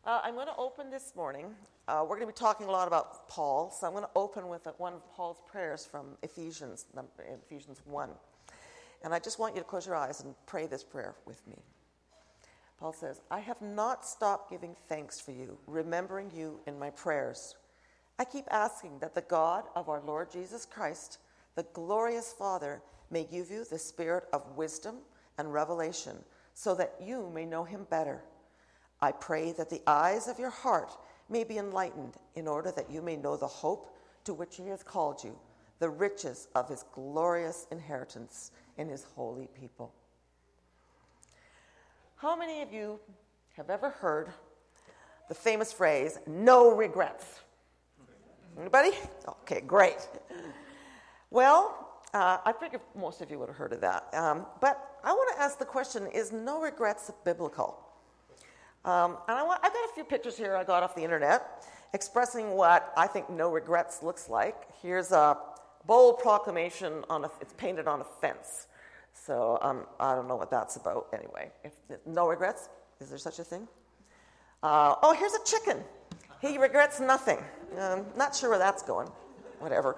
I'm going to open this morning. We're going to be talking a lot about Paul, so I'm going to open with one of Paul's prayers from Ephesians 1. And I just want you to close your eyes and pray this prayer with me. Paul says, I have not stopped giving thanks for you, remembering you in my prayers. I keep asking that the God of our Lord Jesus Christ, the glorious Father, may give you the spirit of wisdom and revelation, so that you may know him better. I pray that the eyes of your heart may be enlightened, in order that you may know the hope to which he has called you, the riches of his glorious inheritance in his holy people. How many of you have ever heard the famous phrase, no regrets? Anybody? Okay, great. Well, I figured most of you would have heard of that. But I want to ask the question, is no regrets biblical? And I've got a few pictures here I got off the internet expressing what I think no regrets looks like. Here's a bold proclamation, it's painted on a fence. So I don't know what that's about anyway. No regrets? Is there such a thing? Here's a chicken. He regrets nothing. Not sure where that's going. Whatever.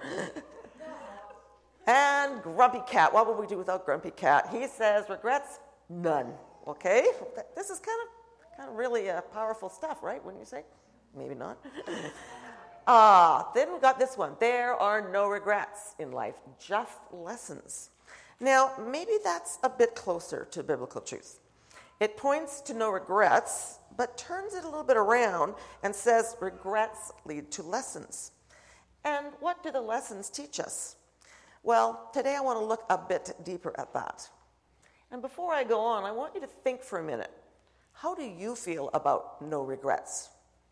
And Grumpy Cat. What would we do without Grumpy Cat? He says regrets, none. Okay? This is kind of really powerful stuff, right? Wouldn't you say? Maybe not. Then we got this one. There are no regrets in life, just lessons. Now, maybe that's a bit closer to biblical truth. It points to no regrets, but turns it a little bit around and says regrets lead to lessons. And what do the lessons teach us? Well, today I want to look a bit deeper at that. And before I go on, I want you to think for a minute. How do you feel about no regrets?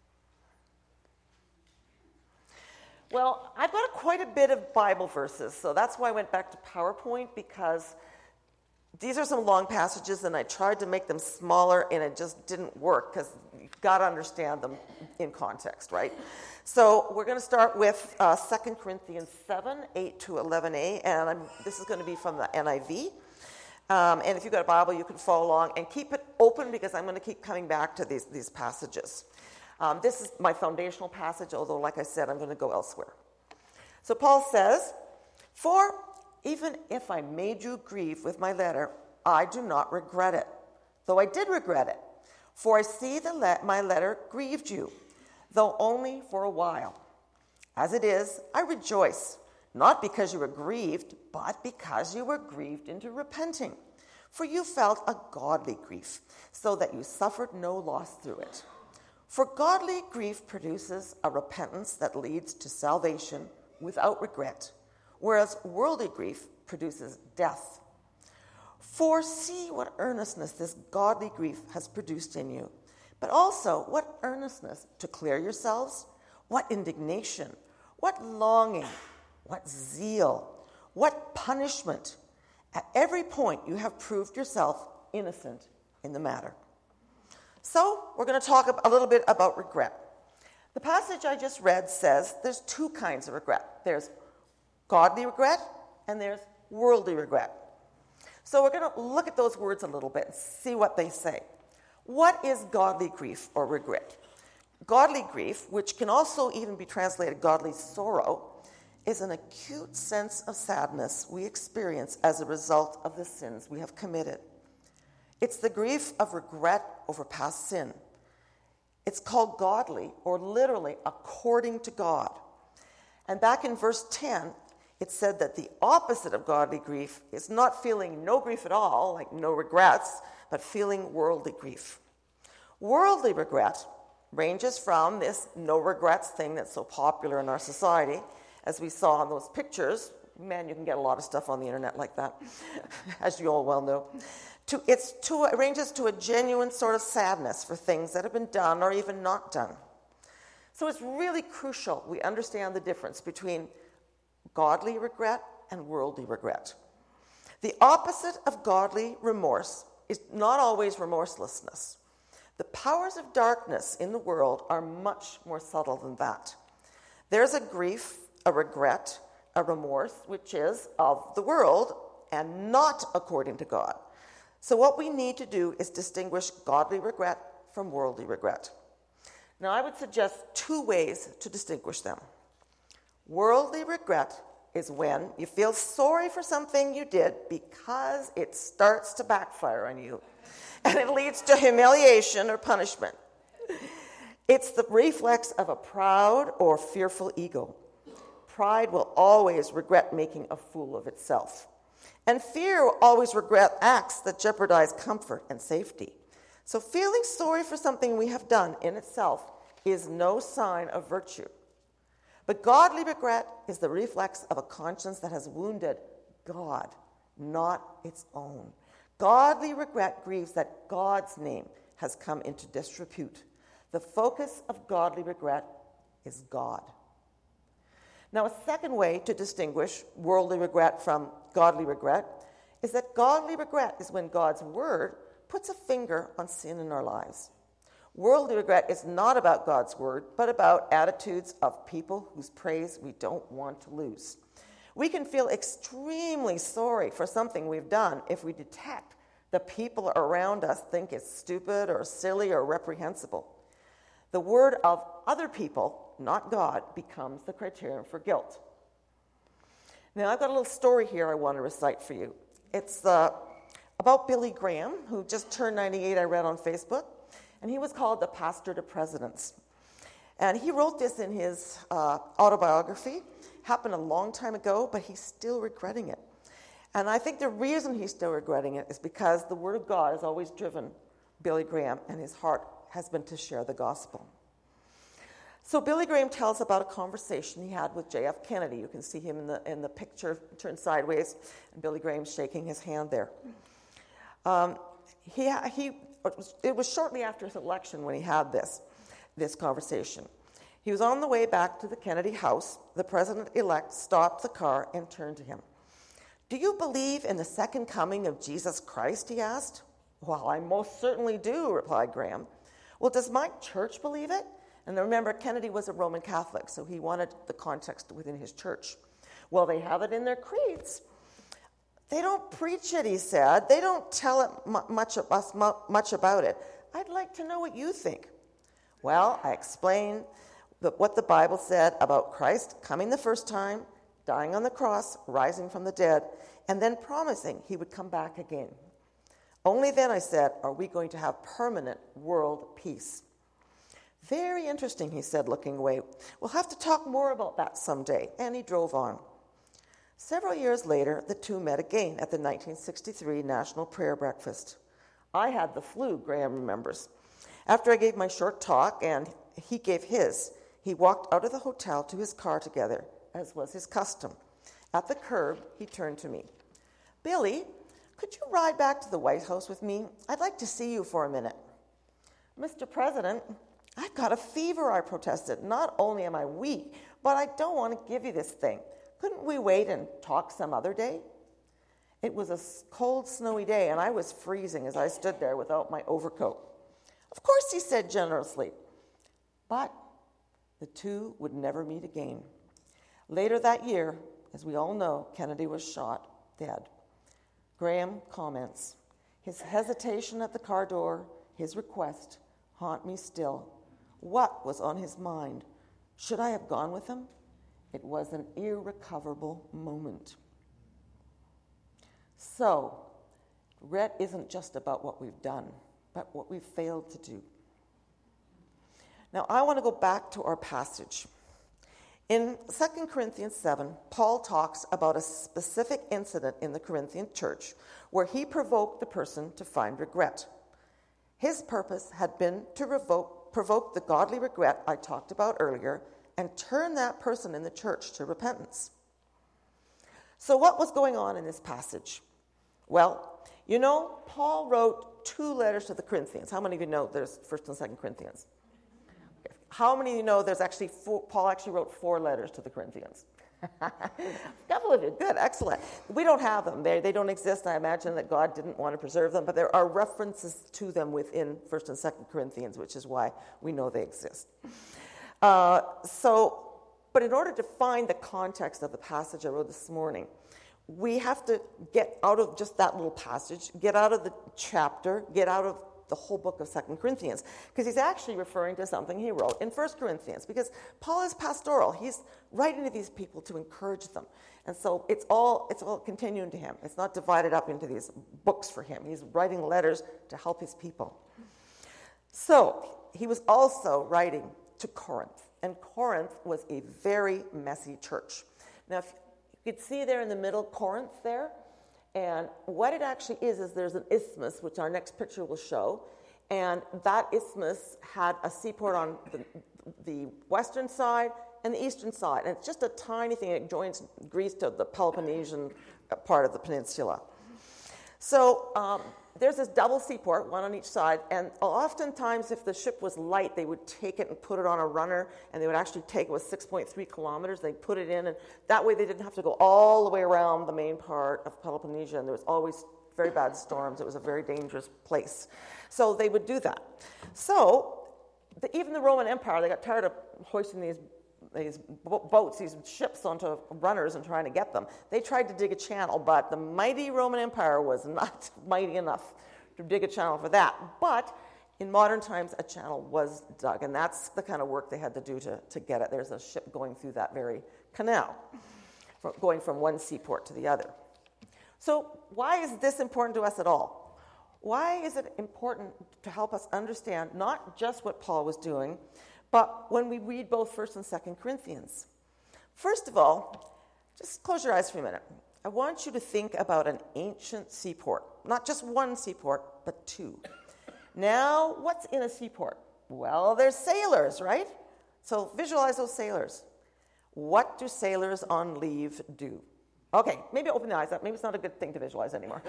Well, I've got quite a bit of Bible verses, so that's why I went back to PowerPoint, because these are some long passages, and I tried to make them smaller, and it just didn't work, because you've got to understand them in context, right? So we're going to start with 2 Corinthians 7, 8 to 11a, and this is going to be from the NIV. And if you've got a Bible, you can follow along and keep it open, because I'm going to keep coming back to these passages. This is my foundational passage, although, like I said, I'm going to go elsewhere. So Paul says, for even if I made you grieve with my letter, I do not regret it, though I did regret it. For I see my letter grieved you, though only for a while. As it is, I rejoice, not because you were grieved, but because you were grieved into repenting. For you felt a godly grief, so that you suffered no loss through it. For godly grief produces a repentance that leads to salvation without regret, whereas worldly grief produces death. For see what earnestness this godly grief has produced in you, but also what earnestness to clear yourselves, what indignation, what longing, what zeal, what punishment. At every point you have proved yourself innocent in the matter. So we're going to talk a little bit about regret. The passage I just read says there's two kinds of regret. There's godly regret and there's worldly regret. So we're going to look at those words a little bit and see what they say. What is godly grief or regret? Godly grief, which can also even be translated godly sorrow, is an acute sense of sadness we experience as a result of the sins we have committed. It's the grief of regret over past sin. It's called godly, or literally according to God. And back in verse 10, it said that the opposite of godly grief is not feeling no grief at all, like no regrets, but feeling worldly grief. Worldly regret ranges from this no regrets thing that's so popular in our society, as we saw in those pictures. Man, you can get a lot of stuff on the internet like that, as you all well know. It ranges to a genuine sort of sadness for things that have been done or even not done. So it's really crucial we understand the difference between godly regret and worldly regret. The opposite of godly remorse is not always remorselessness. The powers of darkness in the world are much more subtle than that. There's a grief, a regret, a remorse, which is of the world and not according to God. So what we need to do is distinguish godly regret from worldly regret. Now, I would suggest two ways to distinguish them. Worldly regret is when you feel sorry for something you did because it starts to backfire on you and it leads to humiliation or punishment. It's the reflex of a proud or fearful ego. Pride will always regret making a fool of itself. And fear will always regret acts that jeopardize comfort and safety. So feeling sorry for something we have done in itself is no sign of virtue. But godly regret is the reflex of a conscience that has wounded God, not its own. Godly regret grieves that God's name has come into disrepute. The focus of godly regret is God. Now, a second way to distinguish worldly regret from godly regret is that godly regret is when God's word puts a finger on sin in our lives. Worldly regret is not about God's word, but about attitudes of people whose praise we don't want to lose. We can feel extremely sorry for something we've done if we detect the people around us think it's stupid or silly or reprehensible. The word of other people, not God, becomes the criterion for guilt. Now, I've got a little story here I want to recite for you. It's about Billy Graham, who just turned 98, I read on Facebook, and he was called the Pastor to Presidents. And he wrote this in his autobiography. Happened a long time ago, but he's still regretting it. And I think the reason he's still regretting it is because the Word of God has always driven Billy Graham, and his heart has been to share the gospel. So Billy Graham tells about a conversation he had with J.F. Kennedy. You can see him in the picture turned sideways, and Billy Graham shaking his hand there. It was shortly after his election when he had this conversation. He was on the way back to the Kennedy house. The president-elect stopped the car and turned to him. "Do you believe in the second coming of Jesus Christ?" he asked. "Well, I most certainly do," replied Graham. "Well, does my church believe it?" And remember, Kennedy was a Roman Catholic, so he wanted the context within his church. "Well, they have it in their creeds." "They don't preach it," he said. "They don't tell it much about it. I'd like to know what you think." "Well," I explained what the Bible said about Christ coming the first time, dying on the cross, rising from the dead, and then promising he would come back again. "Only then," I said, "are we going to have permanent world peace." "Very interesting," he said, looking away. "We'll have to talk more about that someday." And he drove on. Several years later, the two met again at the 1963 National Prayer Breakfast. I had the flu, Graham remembers. After I gave my short talk and he gave his, he walked out of the hotel to his car together, as was his custom. At the curb, he turned to me. "Billy, could you ride back to the White House with me? I'd like to see you for a minute." "Mr. President, I've got a fever," I protested. "Not only am I weak, but I don't want to give you this thing. Couldn't we wait and talk some other day?" It was a cold, snowy day, and I was freezing as I stood there without my overcoat. "Of course," he said generously. But the two would never meet again. Later that year, as we all know, Kennedy was shot dead. Graham comments, "His hesitation at the car door, his request, haunt me still. What was on his mind? Should I have gone with him? It was an irrecoverable moment." So, regret isn't just about what we've done, but what we've failed to do. Now, I want to go back to our passage. In 2 Corinthians 7, Paul talks about a specific incident in the Corinthian church where he provoked the person to find regret. His purpose had been to provoke the godly regret I talked about earlier and turn that person in the church to repentance. So what was going on in this passage? Well, Paul wrote 2 letters to the Corinthians. How many of you know there's 1st and 2nd Corinthians? How many of you know there's actually Paul actually wrote 4 letters to the Corinthians? A couple of you. Good, excellent. We don't have them. They don't exist. I imagine that God didn't want to preserve them, but there are references to them within 1st and 2nd Corinthians, which is why we know they exist. But in order to find the context of the passage I wrote this morning, we have to get out of just that little passage, get out of the chapter, get out of the whole book of 2 Corinthians, because he's actually referring to something he wrote in 1 Corinthians, because Paul is pastoral. He's writing to these people to encourage them. And so it's all continuing to him. It's not divided up into these books for him. He's writing letters to help his people. So he was also writing to Corinth, and Corinth was a very messy church. Now, if you could see there in the middle, Corinth there, and what it actually is there's an isthmus, which our next picture will show, and that isthmus had a seaport on the western side and the eastern side, and it's just a tiny thing. It joins Greece to the Peloponnesian part of the peninsula. So there's this double seaport, one on each side, and oftentimes if the ship was light, they would take it and put it on a runner, and they would actually take it with 6.3 kilometers. They'd put it in, and that way they didn't have to go all the way around the main part of Peloponnesia, and there was always very bad storms. It was a very dangerous place. So they would do that. So even the Roman Empire, they got tired of hoisting these boats, these ships onto runners and trying to get them. They tried to dig a channel, but the mighty Roman Empire was not mighty enough to dig a channel for that. But in modern times, a channel was dug, and that's the kind of work they had to do to get it. There's a ship going through that very canal, going from one seaport to the other. So why is this important to us at all? Why is it important to help us understand not just what Paul was doing, but when we read both 1 and 2 Corinthians? First of all, just close your eyes for a minute. I want you to think about an ancient seaport. Not just one seaport, but two. Now, what's in a seaport? Well, there's sailors, right? So visualize those sailors. What do sailors on leave do? Okay, maybe open the eyes up. Maybe it's not a good thing to visualize anymore.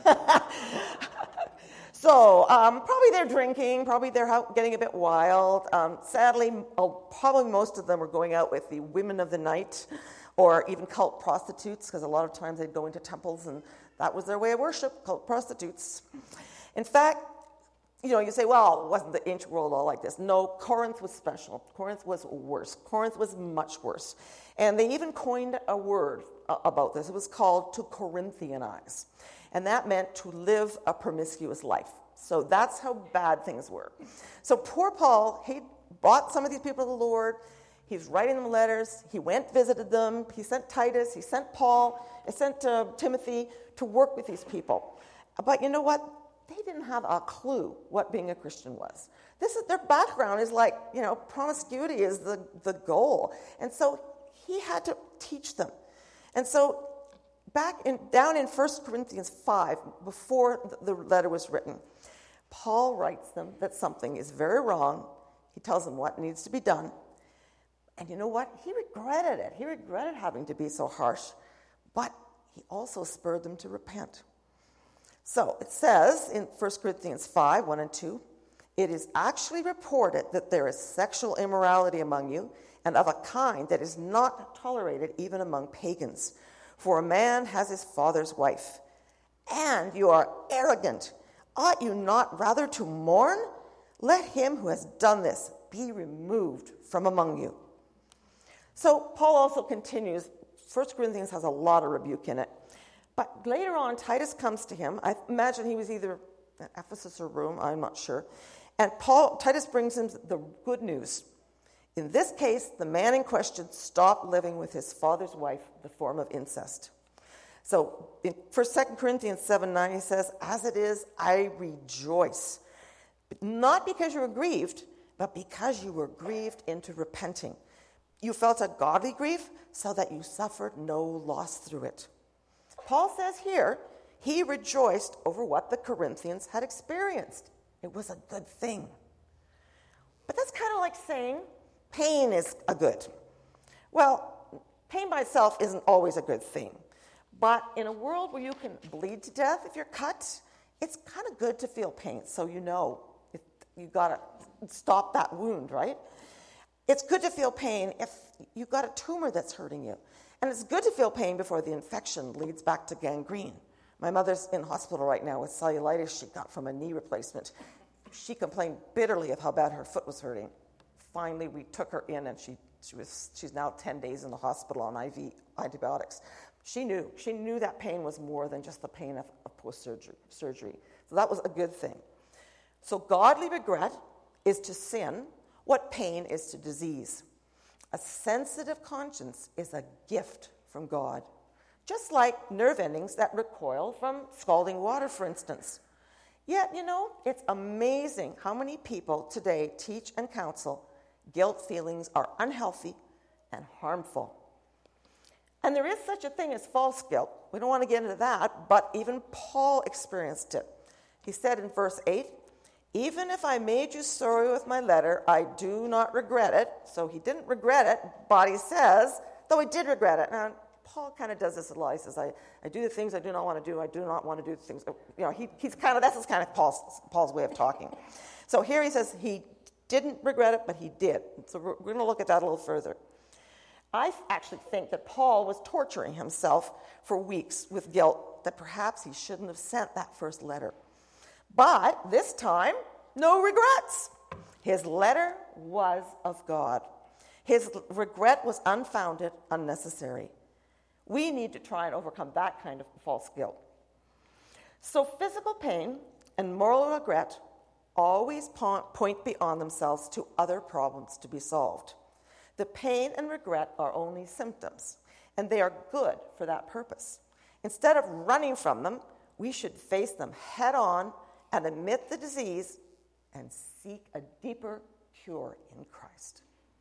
So probably they're drinking, probably they're out getting a bit wild. Sadly, probably most of them were going out with the women of the night, or even cult prostitutes, because a lot of times they'd go into temples and that was their way of worship, cult prostitutes. In fact, you say, well, wasn't the ancient world all like this? No, Corinth was special. Corinth was worse. Corinth was much worse. And they even coined a word about this. It was called to Corinthianize. And that meant to live a promiscuous life. So that's how bad things were. So poor Paul, he brought some of these people to the Lord. He's writing them letters. He went, visited them. He sent Titus. He sent Paul. He sent Timothy to work with these people. But you know what? They didn't have a clue what being a Christian was. Their background is like, promiscuity is the goal. And so he had to teach them. And so down in 1 Corinthians 5, before the letter was written, Paul writes them that something is very wrong. He tells them what needs to be done. And you know what? He regretted it. He regretted having to be so harsh. But he also spurred them to repent. So it says in 1 Corinthians 5, 1 and 2, it is actually reported that there is sexual immorality among you, and of a kind that is not tolerated even among pagans. For a man has his father's wife. And you are arrogant. Ought you not rather to mourn? Let him who has done this be removed from among you. So Paul also continues. 1 Corinthians has a lot of rebuke in it. But later on, Titus comes to him. I imagine he was either at Ephesus or Rome, I'm not sure. And Titus brings him the good news. In this case, the man in question stopped living with his father's wife, the form of incest. So in 2 Corinthians 7:9, he says, as it is, I rejoice. Not because you were grieved, but because you were grieved into repenting. You felt a godly grief so that you suffered no loss through it. Paul says here, he rejoiced over what the Corinthians had experienced. It was a good thing. But that's kind of like saying pain is a good. Well, pain by itself isn't always a good thing. But in a world where you can bleed to death if you're cut, it's kind of good to feel pain, so you got to stop that wound, right? It's good to feel pain if you've got a tumor that's hurting you. And it's good to feel pain before the infection leads back to gangrene. My mother's in hospital right now with cellulitis she got from a knee replacement. She complained bitterly of how bad her foot was hurting. Finally, we took her in, and she's now 10 days in the hospital on IV antibiotics. She knew that pain was more than just the pain of post-surgery. So that was a good thing. So godly regret is to sin what pain is to disease. A sensitive conscience is a gift from God, just like nerve endings that recoil from scalding water, for instance. Yet, it's amazing how many people today teach and counsel guilt feelings are unhealthy and harmful. And there is such a thing as false guilt. We don't want to get into that, but even Paul experienced it. He said in verse 8, "Even if I made you sorry with my letter, I do not regret it." So he didn't regret it, but he says, though he did regret it. Now, Paul kind of does this a lot. He says, I do the things I do not want to do. I do not want to do the things. That's kind of Paul's way of talking. So here he says he didn't regret it, but he did. So we're going to look at that a little further. I actually think that Paul was torturing himself for weeks with guilt that perhaps he shouldn't have sent that first letter. But this time, no regrets. His letter was of God. His regret was unfounded, unnecessary. We need to try and overcome that kind of false guilt. So physical pain and moral regret always point beyond themselves to other problems to be solved. The pain and regret are only symptoms, and they are good for that purpose. Instead of running from them, we should face them head on and admit the disease and seek a deeper cure in Christ.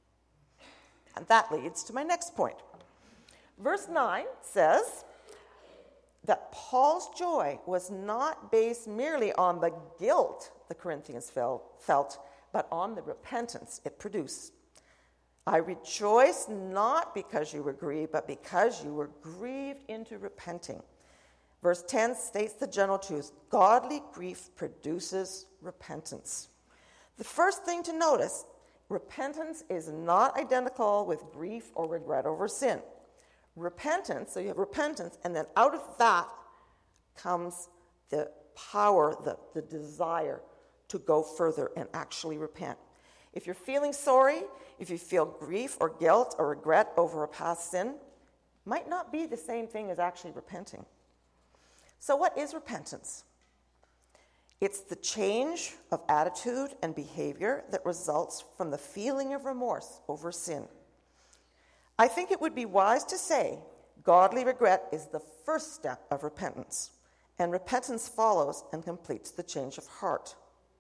And that leads to my next point. Verse 9 says that Paul's joy was not based merely on the guilt the Corinthians felt, but on the repentance it produced. "I rejoice not because you were grieved, but because you were grieved into repenting." Verse 10 states the general truth. Godly grief produces repentance. The first thing to notice, repentance is not identical with grief or regret over sin. Repentance, so you have repentance, and then out of that comes the power, the desire to go further and actually repent. If you're feeling sorry, if you feel grief or guilt or regret over a past sin, might not be the same thing as actually repenting. So what is repentance? It's the change of attitude and behavior that results from the feeling of remorse over sin. I think it would be wise to say godly regret is the first step of repentance, and repentance follows and completes the change of heart.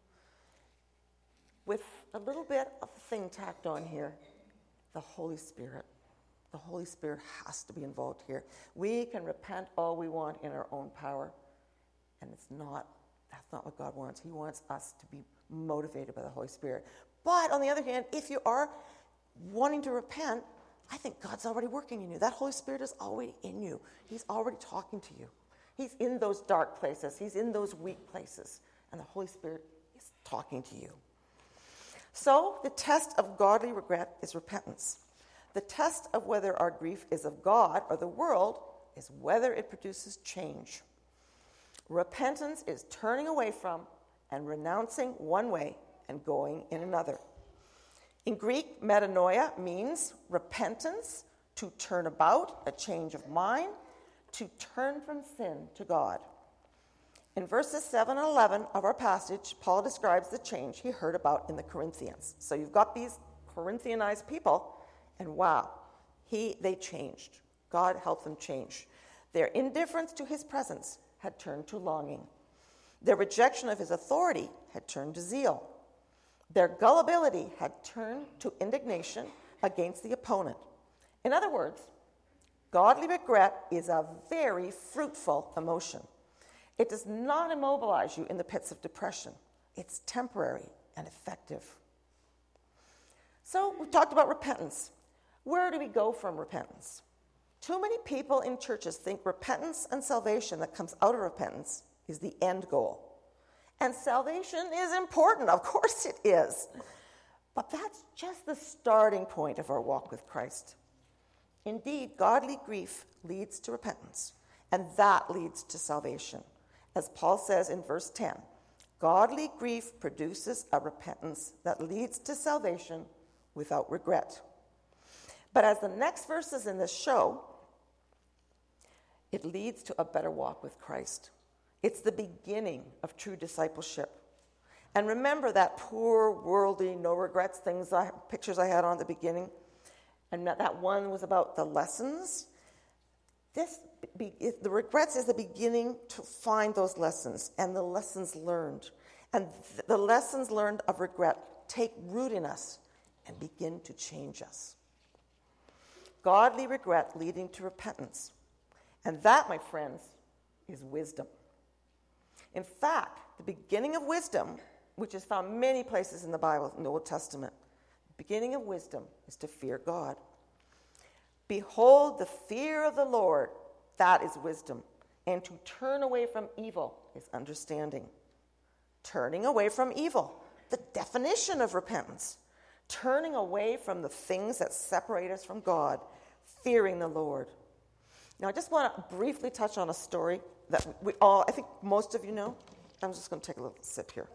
With a little bit of a thing tacked on here, the Holy Spirit. The Holy Spirit has to be involved here. We can repent all we want in our own power, and that's not what God wants. He wants us to be motivated by the Holy Spirit. But on the other hand, if you are wanting to repent, I think God's already working in you. That Holy Spirit is already in you. He's already talking to you. He's in those dark places. He's in those weak places. And the Holy Spirit is talking to you. So the test of godly regret is repentance. The test of whether our grief is of God or the world is whether it produces change. Repentance is turning away from and renouncing one way and going in another. In Greek, metanoia means repentance, to turn about, a change of mind, to turn from sin to God. In verses 7 and 11 of our passage, Paul describes the change he heard about in the Corinthians. So you've got these Corinthianized people, and wow, they changed. God helped them change. Their indifference to his presence had turned to longing. Their rejection of his authority had turned to zeal. Their gullibility had turned to indignation against the opponent. In other words, godly regret is a very fruitful emotion. It does not immobilize you in the pits of depression. It's temporary and effective. So we talked about repentance. Where do we go from repentance? Too many people in churches think repentance and salvation that comes out of repentance is the end goal. And salvation is important, of course it is. But that's just the starting point of our walk with Christ. Indeed, godly grief leads to repentance, and that leads to salvation. As Paul says in verse 10, godly grief produces a repentance that leads to salvation without regret. But as the next verses in this show, it leads to a better walk with Christ. It's the beginning of true discipleship. And remember that poor, worldly, no regrets pictures I had on at the beginning? And that one was about the lessons. The regrets is the beginning to find those lessons and the lessons learned. And the lessons learned of regret take root in us and begin to change us. Godly regret leading to repentance. And that, my friends, is wisdom. In fact, the beginning of wisdom, which is found many places in the Bible, in the Old Testament, the beginning of wisdom is to fear God. Behold, the fear of the Lord, that is wisdom. And to turn away from evil is understanding. Turning away from evil, the definition of repentance. Turning away from the things that separate us from God, fearing the Lord. Now, I just want to briefly touch on a story that I think most of you know. I'm just going to take a little sip here.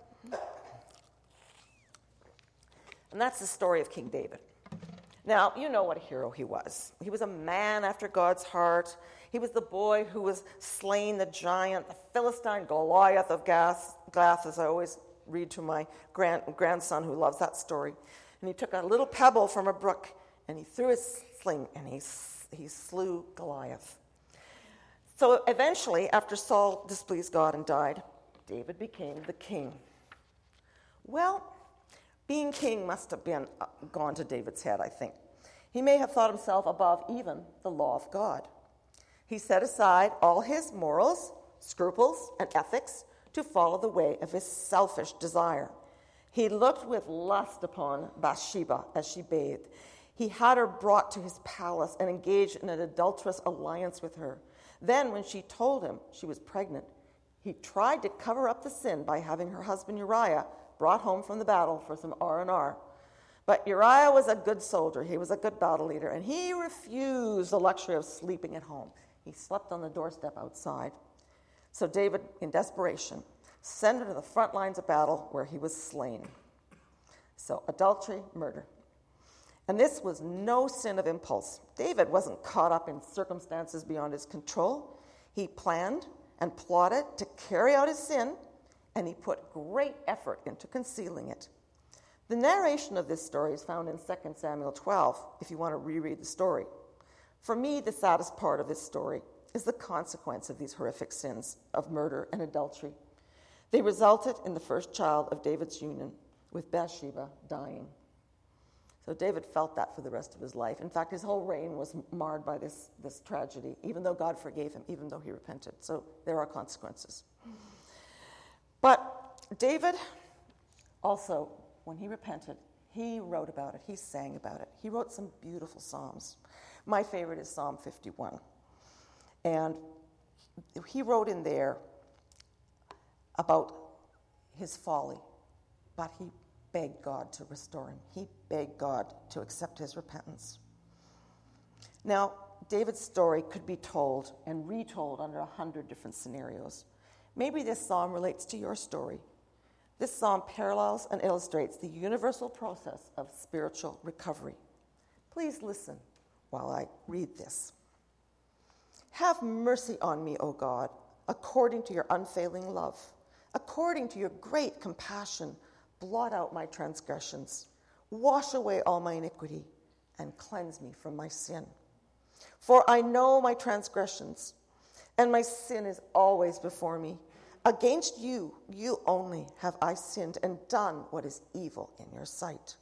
And that's the story of King David. Now, you know what a hero he was. He was a man after God's heart. He was the boy who was slain the giant, the Philistine Goliath of Gath, as I always read to my grandson who loves that story. And he took a little pebble from a brook, and he threw his sling, and he slew Goliath. So eventually, after Saul displeased God and died, David became the king. Well, being king must have been gone to David's head, I think. He may have thought himself above even the law of God. He set aside all his morals, scruples, and ethics to follow the way of his selfish desire. He looked with lust upon Bathsheba as she bathed. He had her brought to his palace and engaged in an adulterous alliance with her. Then, when she told him she was pregnant, he tried to cover up the sin by having her husband Uriah brought home from the battle for some R&R. But Uriah was a good soldier. He was a good battle leader, and he refused the luxury of sleeping at home. He slept on the doorstep outside. So David, in desperation, sent her to the front lines of battle where he was slain. So adultery, murder. And this was no sin of impulse. David wasn't caught up in circumstances beyond his control. He planned and plotted to carry out his sin, and he put great effort into concealing it. The narration of this story is found in 2 Samuel 12, if you want to reread the story. For me, the saddest part of this story is the consequence of these horrific sins of murder and adultery. They resulted in the first child of David's union with Bathsheba dying. So David felt that for the rest of his life. In fact, his whole reign was marred by this tragedy, even though God forgave him, even though he repented. So there are consequences. But David also, when he repented, he wrote about it. He sang about it. He wrote some beautiful psalms. My favorite is Psalm 51. And he wrote in there about his folly, but he begged God to restore him. He begged God to accept his repentance. Now, David's story could be told and retold under 100 different scenarios. Maybe this psalm relates to your story. This psalm parallels and illustrates the universal process of spiritual recovery. Please listen while I read this. Have mercy on me, O God, according to your unfailing love. According to your great compassion, blot out my transgressions. Wash away all my iniquity and cleanse me from my sin. For I know my transgressions, and my sin is always before me. Against you, you only, have I sinned and done what is evil in your sight.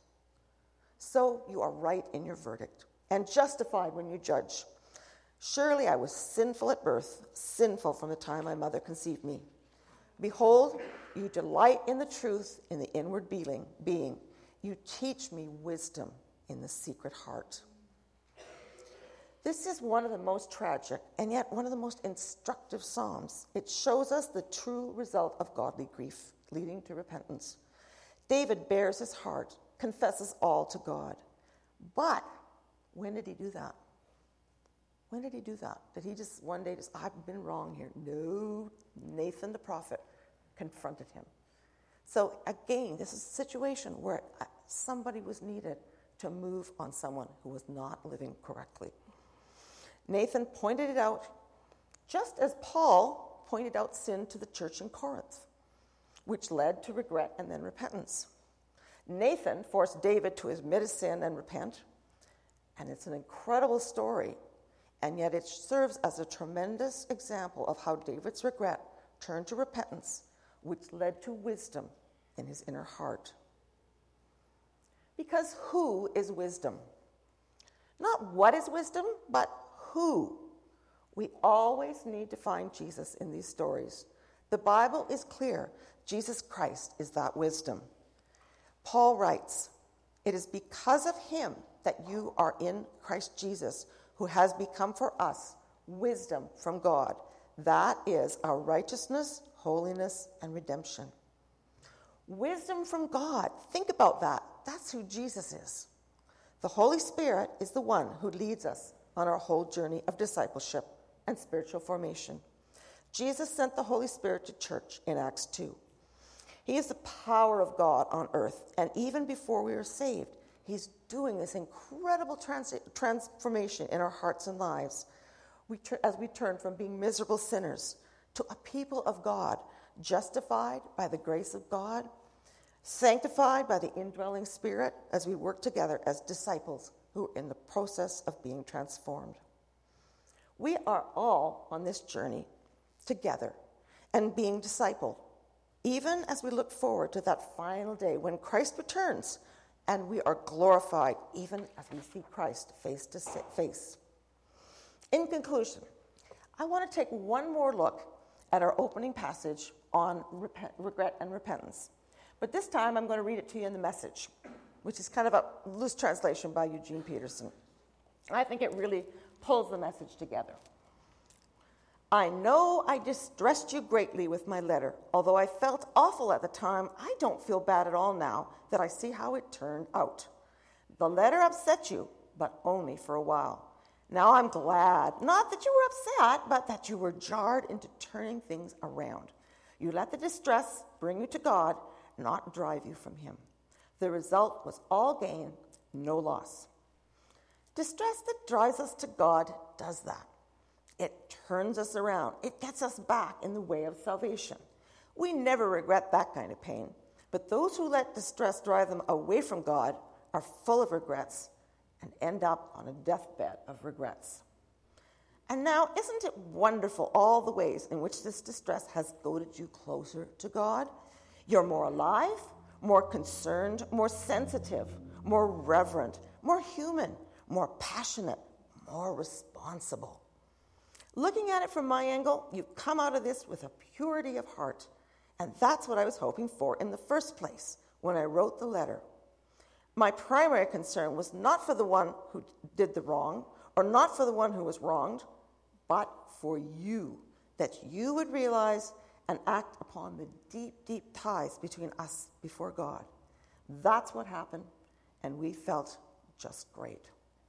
So you are right in your verdict and justified when you judge. Surely I was sinful at birth, sinful from the time my mother conceived me. Behold, you delight in the truth in the inward being. You teach me wisdom in the secret heart. This is one of the most tragic and yet one of the most instructive psalms. It shows us the true result of godly grief, leading to repentance. David bears his heart, confesses all to God. But when did he do that? When did he do that? Did he just one day I've been wrong here? No, Nathan the prophet confronted him. So again, this is a situation where somebody was needed to move on someone who was not living correctly. Nathan pointed it out, just as Paul pointed out sin to the church in Corinth. which led to regret and then repentance. Nathan forced David to admit his sin and repent, and it's an incredible story, and yet it serves as a tremendous example of how David's regret turned to repentance, which led to wisdom in his inner heart. Because who is wisdom? Not what is wisdom, but who. We always need to find Jesus in these stories. The Bible is clear. Jesus Christ is that wisdom. Paul writes, "It is because of him that you are in Christ Jesus, who has become for us wisdom from God. That is our righteousness, holiness, and redemption." Wisdom from God. Think about that. That's who Jesus is. The Holy Spirit is the one who leads us on our whole journey of discipleship and spiritual formation. Jesus sent the Holy Spirit to church in Acts 2. He is the power of God on earth, and even before we are saved, he's doing this incredible transformation in our hearts and lives as we turn from being miserable sinners to a people of God, justified by the grace of God, sanctified by the indwelling Spirit as we work together as disciples who are in the process of being transformed. We are all on this journey together and being discipled, even as we look forward to that final day when Christ returns and we are glorified, even as we see Christ face to face. In conclusion, I want to take one more look at our opening passage on regret and repentance. But this time I'm going to read it to you in the Message, which is kind of a loose translation by Eugene Peterson. I think it really pulls the message together. "I know I distressed you greatly with my letter. Although I felt awful at the time, I don't feel bad at all now that I see how it turned out. The letter upset you, but only for a while. Now I'm glad, not that you were upset, but that you were jarred into turning things around. You let the distress bring you to God, not drive you from him. The result was all gain, no loss." Distress that drives us to God does that. It turns us around. It gets us back in the way of salvation. We never regret that kind of pain. But those who let distress drive them away from God are full of regrets and end up on a deathbed of regrets. And now, isn't it wonderful all the ways in which this distress has goaded you closer to God? You're more alive, more concerned, more sensitive, more reverent, more human, more passionate, more responsible. Looking at it from my angle, you come out of this with a purity of heart. And that's what I was hoping for in the first place when I wrote the letter. My primary concern was not for the one who did the wrong, or not for the one who was wronged, but for you, that you would realize and act upon the deep, deep ties between us before God. That's what happened, and we felt just great.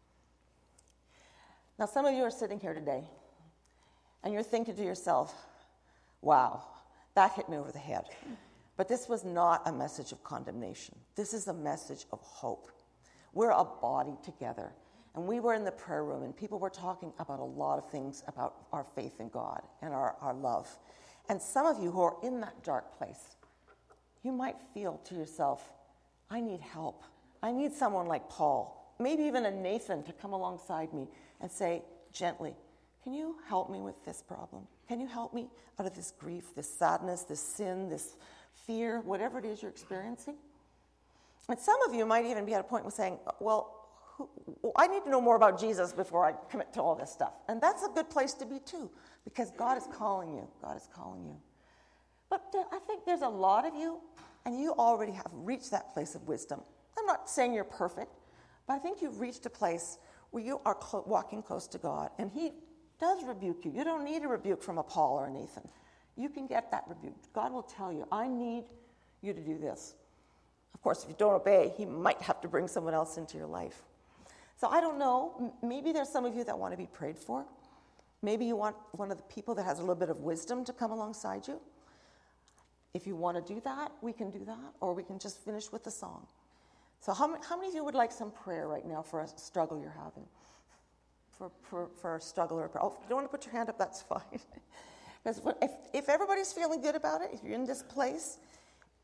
Now, some of you are sitting here today, and you're thinking to yourself, wow, that hit me over the head. But this was not a message of condemnation. This is a message of hope. We're a body together. And we were in the prayer room, and people were talking about a lot of things about our faith in God and our love. And some of you who are in that dark place, you might feel to yourself, I need help. I need someone like Paul, maybe even a Nathan, to come alongside me and say gently, can you help me with this problem? Can you help me out of this grief, this sadness, this sin, this fear, whatever it is you're experiencing? And some of you might even be at a point with saying, well, I need to know more about Jesus before I commit to all this stuff. And that's a good place to be too, because God is calling you. God is calling you. But I think there's a lot of you, and you already have reached that place of wisdom. I'm not saying you're perfect, but I think you've reached a place where you are walking close to God, and he does rebuke you. You don't need a rebuke from a Paul or a Nathan. You can get that rebuke. God will tell you, I need you to do this. Of course, if you don't obey, he might have to bring someone else into your life. So I don't know, maybe there's some of you that want to be prayed for. Maybe you want one of the people that has a little bit of wisdom to come alongside you. If you want to do that, we can do that, or we can just finish with the song. So how many of you would like some prayer right now for a struggle you're having? For a struggle or a prayer? Oh, if you don't want to put your hand up, that's fine. Because if everybody's feeling good about it, if you're in this place,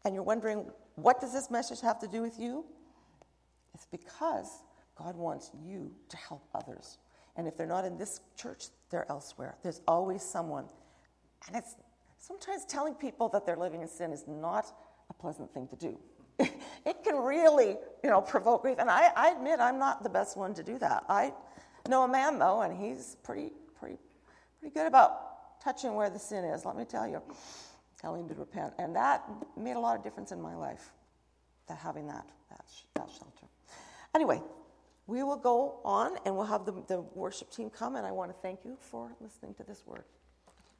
and you're wondering, what does this message have to do with you? It's because God wants you to help others. And if they're not in this church, they're elsewhere. There's always someone. And it's sometimes telling people that they're living in sin is not a pleasant thing to do. It can really, provoke grief. And I admit I'm not the best one to do that. I know a man, though, and he's pretty good about touching where the sin is, let me tell you. Telling him to repent. And that made a lot of difference in my life, that having that shelter. Anyway, we will go on, and we'll have the worship team come, and I want to thank you for listening to this word.